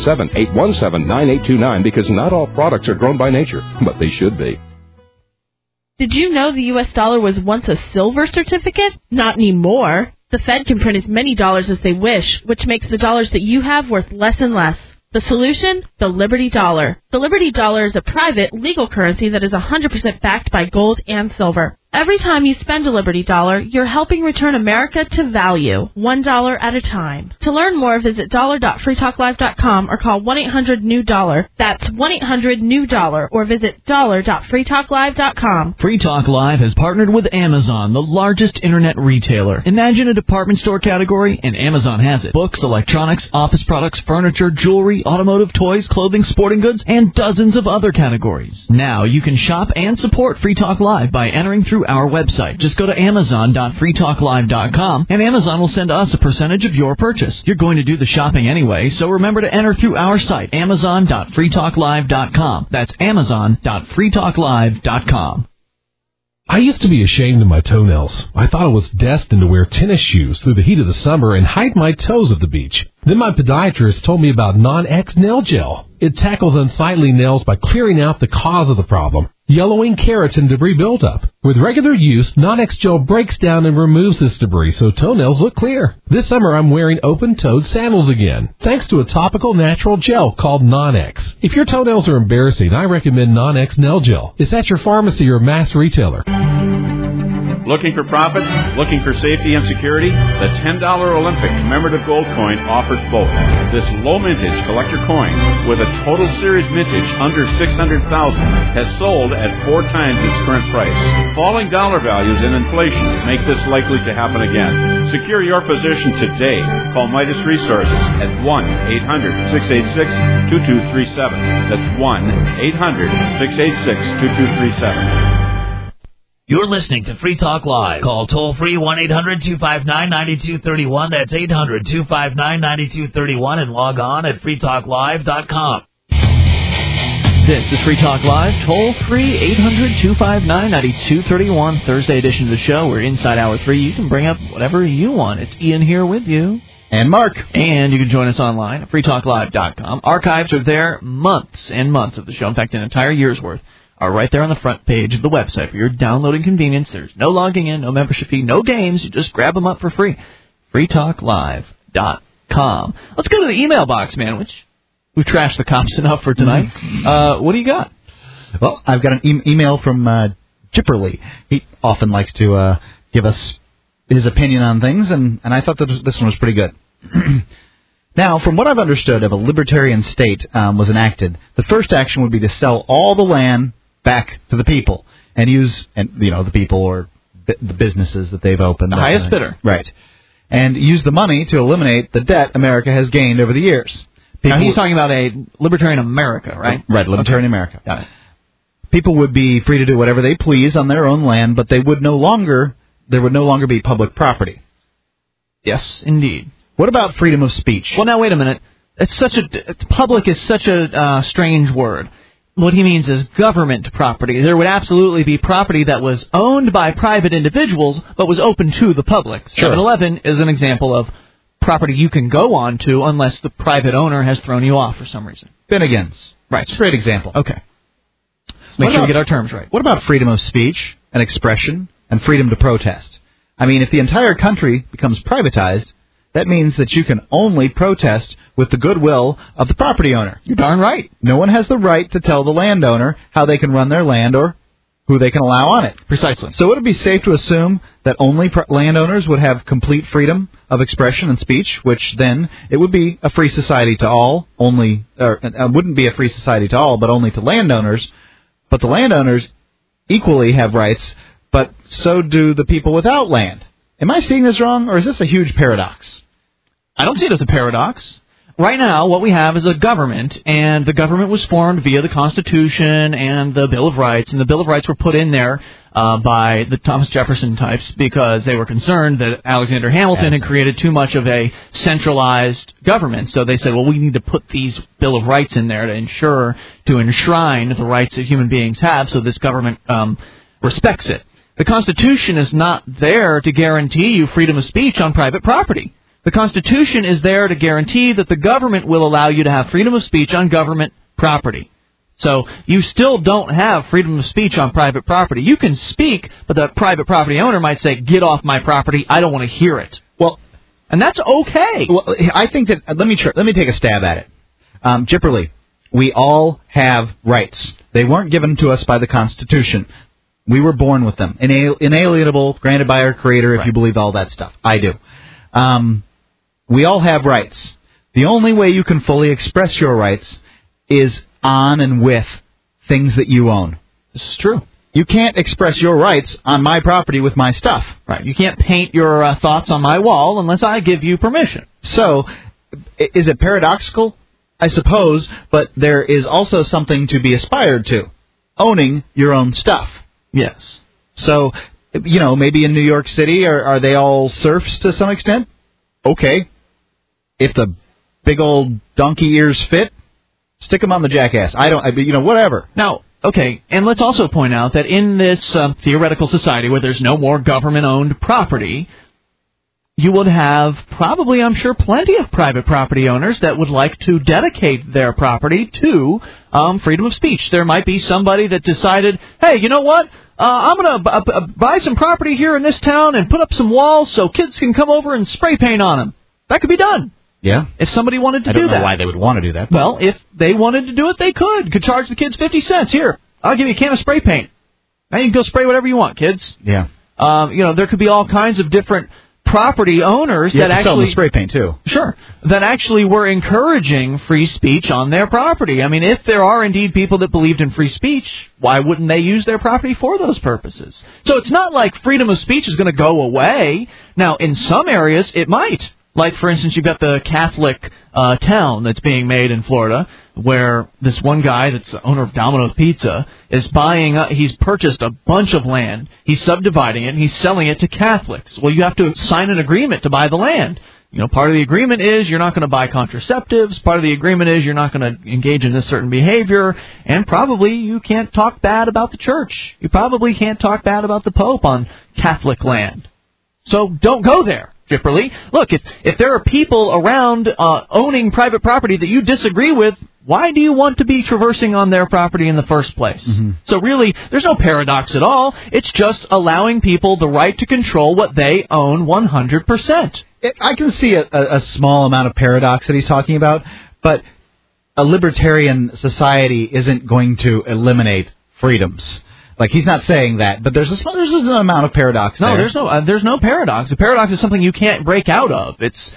877-817-9829 because not all products are grown by nature, but they should be. Did you know the U.S. dollar was once a silver certificate? Not anymore. The Fed can print as many dollars as they wish, which makes the dollars that you have worth less and less. The solution? The Liberty Dollar. The Liberty Dollar is a private, legal currency that is 100% backed by gold and silver. Every time you spend a Liberty Dollar, you're helping return America to value, $1 at a time. To learn more, visit dollar.freetalklive.com or call 1-800-NEW-DOLLAR. That's 1-800-NEW-DOLLAR or visit dollar.freetalklive.com. Free Talk Live has partnered with Amazon, the largest internet retailer. Imagine a department store category, and Amazon has it. Books, electronics, office products, furniture, jewelry, automotive, toys, clothing, sporting goods, and dozens of other categories. Now you can shop and support Free Talk Live by entering through our website. Just go to amazon.freetalklive.com and Amazon will send us a percentage of your purchase. You're going to do the shopping anyway, so remember to enter through our site, amazon.freetalklive.com. That's amazon.freetalklive.com. I used to be ashamed of my toenails. I thought I was destined to wear tennis shoes through the heat of the summer and hide my toes at the beach. Then my podiatrist told me about Non-X Nail Gel. It tackles unsightly nails by clearing out the cause of the problem, yellowing keratin debris buildup. With regular use, Non-X Gel breaks down and removes this debris so toenails look clear. This summer I'm wearing open-toed sandals again, thanks to a topical natural gel called Non-X. If your toenails are embarrassing, I recommend Non-X Nail Gel. It's at your pharmacy or mass retailer. Looking for profit? Looking for safety and security? The $10 Olympic commemorative gold coin offers both. This low mintage collector coin with a total series mintage under $600,000 has sold at 4 times its current price. Falling dollar values and inflation make this likely to happen again. Secure your position today. Call Midas Resources at 1-800-686-2237. That's 1-800-686-2237. You're listening to Free Talk Live. Call toll-free 1-800-259-9231. That's 800-259-9231 and log on at freetalklive.com. This is Free Talk Live, toll-free 800-259-9231, Thursday edition of the show. We're inside Hour 3. You can bring up whatever you want. It's Ian here with you. And Mark. And you can join us online at freetalklive.com. Archives are there, months and months of the show. In fact, an entire year's worth are right there on the front page of the website for your downloading convenience. There's no logging in, no membership fee, no games. You just grab them up for free. freetalklive.com. Let's go to the email box, man, which we've trashed the cops enough for tonight. What do you got? Well, I've got an email from Chipperly. He often likes to give us his opinion on things, and I thought that this one was pretty good. Now, from what I've understood, if a libertarian state was enacted, the first action would be to sell all the land back to the people and use, the people or the businesses that they've opened. The highest bidder. Right. And use the money to eliminate the debt America has gained over the years. Now, he's talking about a libertarian America, right? Right, libertarian America. Got it. People would be free to do whatever they please on their own land, but there would no longer be public property. Yes, indeed. What about freedom of speech? Well, now, wait a minute. Public is such a strange word. What he means is government property. There would absolutely be property that was owned by private individuals, but was open to the public. Sure. 7-Eleven is an example of property you can go on to unless the private owner has thrown you off for some reason. Finnegan's. Right. It's a great example. Okay. Let's make sure we get our terms right. What about freedom of speech and expression and freedom to protest? I mean, if the entire country becomes privatized, that means that you can only protest with the goodwill of the property owner. You're darn right. No one has the right to tell the landowner how they can run their land or who they can allow on it. Precisely. So would it be safe to assume that only landowners would have complete freedom of expression and speech, which then it would be a free society to all, wouldn't be a free society to all, but only to landowners, but the landowners equally have rights, but so do the people without land. Am I seeing this wrong, or is this a huge paradox? I don't see it as a paradox. Right now, what we have is a government, and the government was formed via the Constitution and the Bill of Rights, and the Bill of Rights were put in there by the Thomas Jefferson types because they were concerned that Alexander Hamilton had created too much of a centralized government. So they said, well, we need to put these Bill of Rights in there to enshrine the rights that human beings have, so this government respects it. The Constitution is not there to guarantee you freedom of speech on private property. The Constitution is there to guarantee that the government will allow you to have freedom of speech on government property. So you still don't have freedom of speech on private property. You can speak, but the private property owner might say, get off my property, I don't want to hear it. Well, and that's okay. Well, I think that, let me take a stab at it. Jipperly, we all have rights. They weren't given to us by the Constitution. We were born with them. Inalienable, granted by our Creator, if you believe all that stuff. I do. We all have rights. The only way you can fully express your rights is on and with things that you own. This is true. You can't express your rights on my property with my stuff. Right. You can't paint your thoughts on my wall unless I give you permission. So, is it paradoxical? I suppose, but there is also something to be aspired to. Owning your own stuff. Yes. So, maybe in New York City, are they all serfs to some extent? Okay. If the big old donkey ears fit, stick them on the jackass. Whatever. Now, okay, and let's also point out that in this theoretical society where there's no more government-owned property, you would have probably, I'm sure, plenty of private property owners that would like to dedicate their property to freedom of speech. There might be somebody that decided, hey, you know what? I'm going to buy some property here in this town and put up some walls so kids can come over and spray paint on them. That could be done. Yeah. If somebody wanted to do that. I don't know why they would want to do that. Well, if they wanted to do it, they could. Could charge the kids 50 cents. Here, I'll give you a can of spray paint. Now you can go spray whatever you want, kids. Yeah. There could be all kinds of different property owners that actually sell the spray paint too. Sure, that actually were encouraging free speech on their property. I mean, if there are indeed people that believed in free speech, why wouldn't they use their property for those purposes? So it's not like freedom of speech is going to go away. Now, in some areas, it might. Like, for instance, you've got the Catholic town that's being made in Florida, where this one guy that's the owner of Domino's Pizza is he's purchased a bunch of land, he's subdividing it, and he's selling it to Catholics. Well, you have to sign an agreement to buy the land. Part of the agreement is you're not going to buy contraceptives, part of the agreement is you're not going to engage in this certain behavior, and probably you can't talk bad about the church. You probably can't talk bad about the Pope on Catholic land. So don't go there. Jipperly. Look, if there are people around owning private property that you disagree with, why do you want to be traversing on their property in the first place? Mm-hmm. So really, there's no paradox at all. It's just allowing people the right to control what they own 100%. I can see a small amount of paradox that he's talking about, but a libertarian society isn't going to eliminate freedoms. Like, he's not saying that, but there's an amount of paradox there. No, there's no paradox. A paradox is something you can't break out of. It's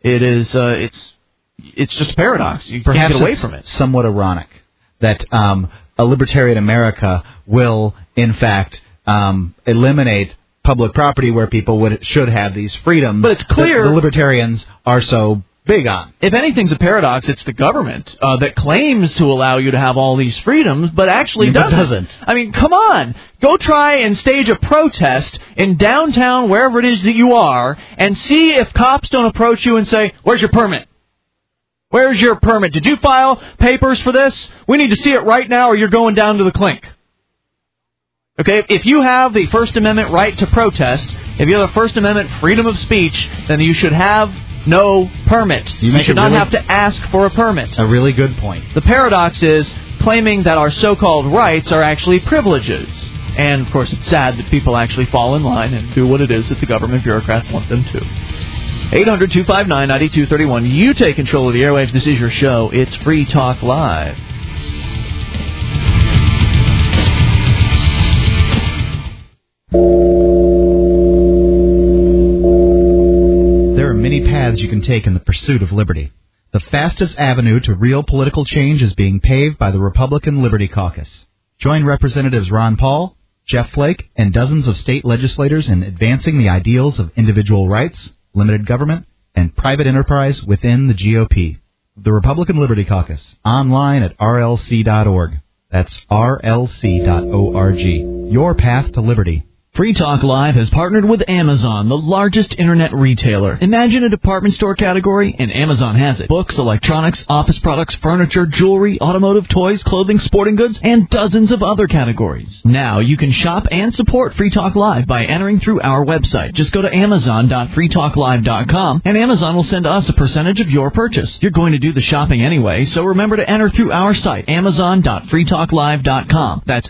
just a paradox. You can't get away from it. Somewhat ironic that a libertarian America will, in fact, eliminate public property where people should have these freedoms. But it's clear the libertarians are so big on. If anything's a paradox, it's the government that claims to allow you to have all these freedoms, but actually doesn't. I mean, come on. Go try and stage a protest in downtown, wherever it is that you are, and see if cops don't approach you and say, where's your permit? Where's your permit? Did you file papers for this? We need to see it right now or you're going down to the clink. Okay, if you have the First Amendment right to protest, if you have the First Amendment freedom of speech, then you should have no permit. You should not have to ask for a permit. A really good point. The paradox is claiming that our so-called rights are actually privileges. And, of course, it's sad that people actually fall in line and do what it is that the government bureaucrats want them to. 800-259-9231. You take control of the airwaves. This is your show. It's Free Talk Live. paths you can take in the pursuit of liberty. The fastest avenue to real political change is being paved by the Republican Liberty Caucus. Join Representatives Ron Paul, Jeff Flake, and dozens of state legislators in advancing the ideals of individual rights, limited government, and private enterprise within the GOP. The Republican Liberty Caucus, online at rlc.org. That's rlc.org. Your path to liberty. Free Talk Live has partnered with Amazon, the largest internet retailer. Imagine a department store category, and Amazon has it. Books, electronics, office products, furniture, jewelry, automotive, toys, clothing, sporting goods, and dozens of other categories. Now you can shop and support Free Talk Live by entering through our website. Just go to amazon.freetalklive.com, and Amazon will send us a percentage of your purchase. You're going to do the shopping anyway, so remember to enter through our site, amazon.freetalklive.com. That's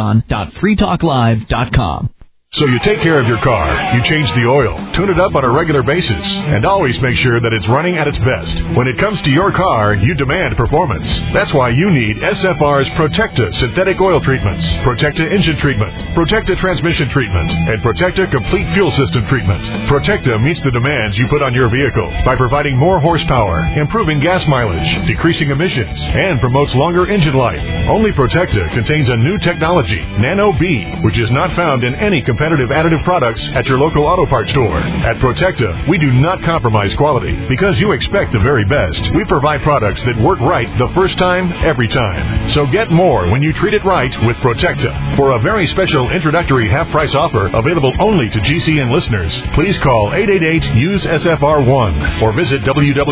amazon.freetalklive.com. So you take care of your car, you change the oil, tune it up on a regular basis, and always make sure that it's running at its best. When it comes to your car, you demand performance. That's why you need SFR's Protecta synthetic oil treatments, Protecta engine treatment, Protecta transmission treatment, and Protecta complete fuel system treatment. Protecta meets the demands you put on your vehicle by providing more horsepower, improving gas mileage, decreasing emissions, and promotes longer engine life. Only Protecta contains a new technology, Nano B, which is not found in any competitive additive products at your local auto parts store. At Protecta, we do not compromise quality because you expect the very best. We provide products that work right the first time, every time. So get more when you treat it right with Protecta. For a very special introductory half-price offer available only to GCN listeners, please call 888-USE-SFR1 or visit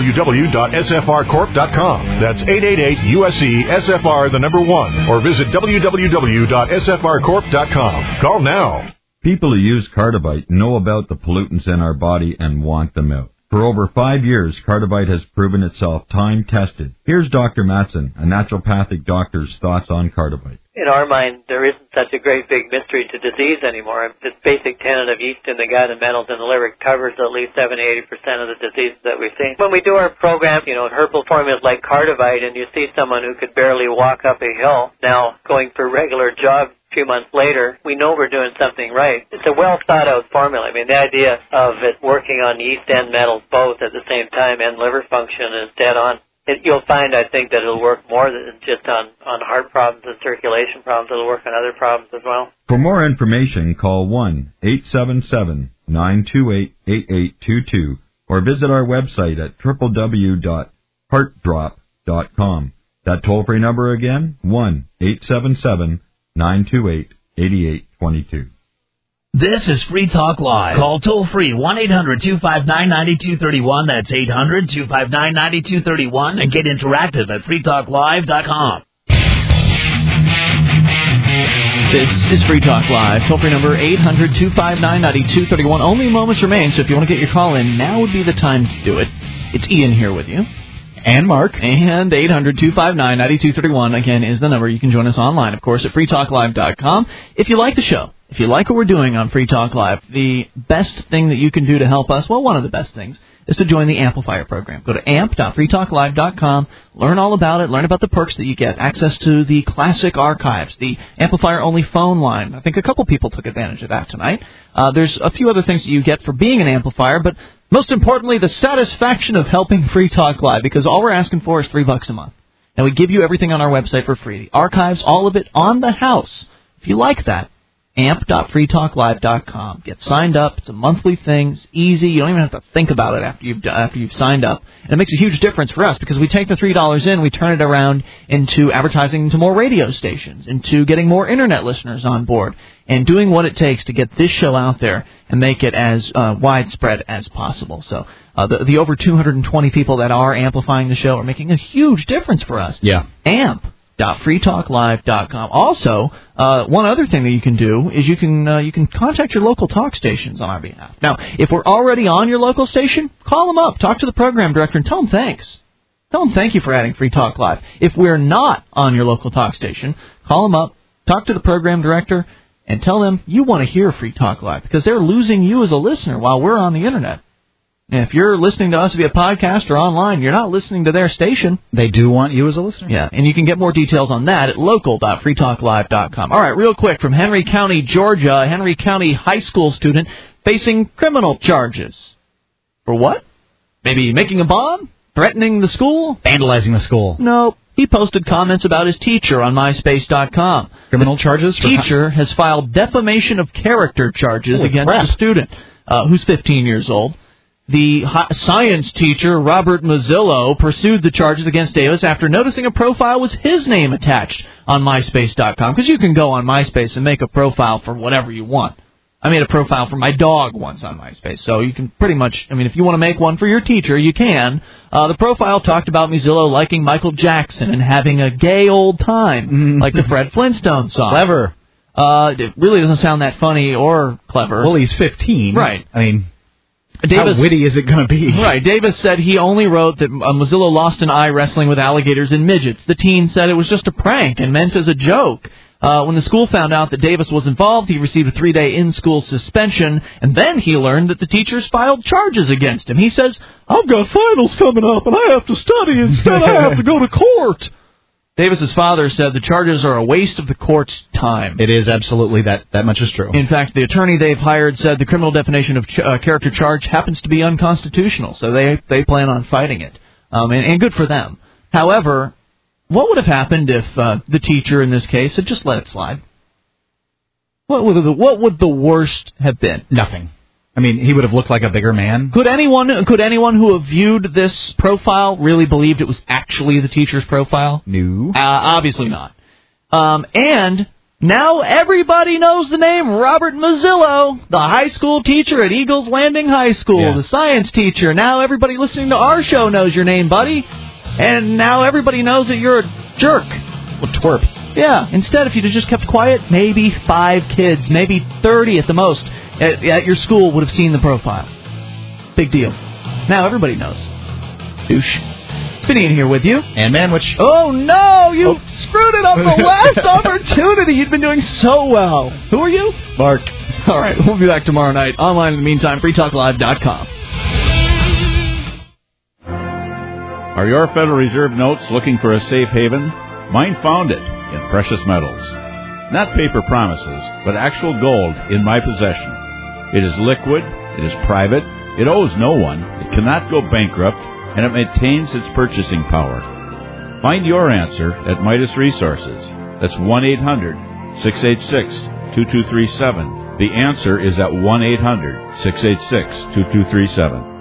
www.sfrcorp.com. That's 888-USE-SFR1 or visit www.sfrcorp.com. Call now. People who use Cardivite know about the pollutants in our body and want them out. For over 5 years, Cardivite has proven itself time-tested. Here's Dr. Matson, a naturopathic doctor's thoughts on Cardivite. In our mind, there isn't such a great big mystery to disease anymore. This basic tenet of yeast in the gut and metals in the liver covers at least 70-80% of the diseases that we see. When we do our program, herbal formulas like Cardivite, and you see someone who could barely walk up a hill now going for regular jogs a few months later, we know we're doing something right. It's a well-thought-out formula. I mean, the idea of it working on yeast and metals both at the same time and liver function is dead on. You'll find, I think, that it'll work more than just on heart problems and circulation problems. It'll work on other problems as well. For more information, call 1-877-928-8822 or visit our website at www.heartdrop.com. That toll-free number again, 1-877-928-8822. This is Free Talk Live. Call toll-free 1-800-259-9231. That's 800-259-9231. And get interactive at freetalklive.com. This is Free Talk Live. Toll-free number 800-259-9231. Only moments remain, so if you want to get your call in, now would be the time to do it. It's Ian here with you. And Mark. And 800-259-9231, again, is the number. You can join us online, of course, at freetalklive.com. If you like the show, if you like what we're doing on Free Talk Live, the best thing that you can do to help us, well, one of the best things, is to join the Amplifier program. Go to amp.freetalklive.com, learn all about it, learn about the perks that you get, access to the classic archives, the Amplifier-only phone line. I think a couple people took advantage of that tonight. There's a few other things that you get for being an Amplifier, but most importantly, the satisfaction of helping Free Talk Live, because all we're asking for is $3 a month. And we give you everything on our website for free. The archives, all of it on the house. If you like that, amp.freetalklive.com. Get signed up. It's a monthly thing. It's easy. You don't even have to think about it after you've signed up. And it makes a huge difference for us because we take the $3 in, we turn it around into advertising to more radio stations, into getting more internet listeners on board, and doing what it takes to get this show out there and make it as widespread as possible. So the over 220 people that are amplifying the show are making a huge difference for us. Yeah. amp.freetalklive.com. Also, one other thing that you can do is you can contact your local talk stations on our behalf. Now, if we're already on your local station, call them up, talk to the program director, and tell them thanks. Tell them thank you for adding Free Talk Live. If we're not on your local talk station, call them up, talk to the program director, and tell them you want to hear Free Talk Live because they're losing you as a listener while we're on the Internet. And if you're listening to us via podcast or online, you're not listening to their station. They do want you as a listener. Yeah, and you can get more details on that at local.freetalklive.com. All right, real quick, from Henry County, Georgia, a Henry County high school student facing criminal charges. For what? Maybe making a bomb? Threatening the school? Vandalizing the school? No. He posted comments about his teacher on MySpace.com. Criminal charges? The teacher has filed defamation of character charges against the student, who's 15 years old. The science teacher, Robert Mazzillo, pursued the charges against Davis after noticing a profile with his name attached on MySpace.com, because you can go on MySpace and make a profile for whatever you want. I made a profile for my dog once on MySpace, so you can pretty much, if you want to make one for your teacher, you can. The profile talked about Mazzillo liking Michael Jackson and having a gay old time, like the Fred Flintstone song. Clever. It really doesn't sound that funny or clever. Well, he's 15. Right. Davis, how witty is it going to be? Right. Davis said he only wrote that Mazzillo lost an eye wrestling with alligators and midgets. The teen said it was just a prank and meant as a joke. When the school found out that Davis was involved, he received a 3-day in-school suspension, and then he learned that the teachers filed charges against him. He says, "I've got finals coming up, and I have to study. Instead, I have to go to court." Davis's father said the charges are a waste of the court's time. It is absolutely that much is true. In fact, the attorney they've hired said the criminal defamation of character charge happens to be unconstitutional, so they plan on fighting it, and good for them. However, what would have happened if the teacher in this case had just let it slide? What would the worst have been? Nothing. He would have looked like a bigger man. Could anyone who have viewed this profile really believed it was actually the teacher's profile? No. Obviously not. And now everybody knows the name Robert Mazzillo, the high school teacher at Eagles Landing High School, the science teacher. Now everybody listening to our show knows your name, buddy. And now everybody knows that you're a jerk. A twerp. Yeah. Instead, if you'd have just kept quiet, maybe 5 kids, maybe 30 at the most, at your school would have seen the profile. Big deal. Now everybody knows. Douche. Vinny in here with you. And Manwich. Oh, no! You screwed it up the last opportunity. You'd been doing so well. Who are you? Mark. All right. We'll be back tomorrow night. Online in the meantime, freetalklive.com. Are your Federal Reserve notes looking for a safe haven? Mine found it in precious metals. Not paper promises, but actual gold in my possession. It is liquid, it is private, it owes no one, it cannot go bankrupt, and it maintains its purchasing power. Find your answer at Midas Resources. That's 1-800-686-2237. The answer is at 1-800-686-2237.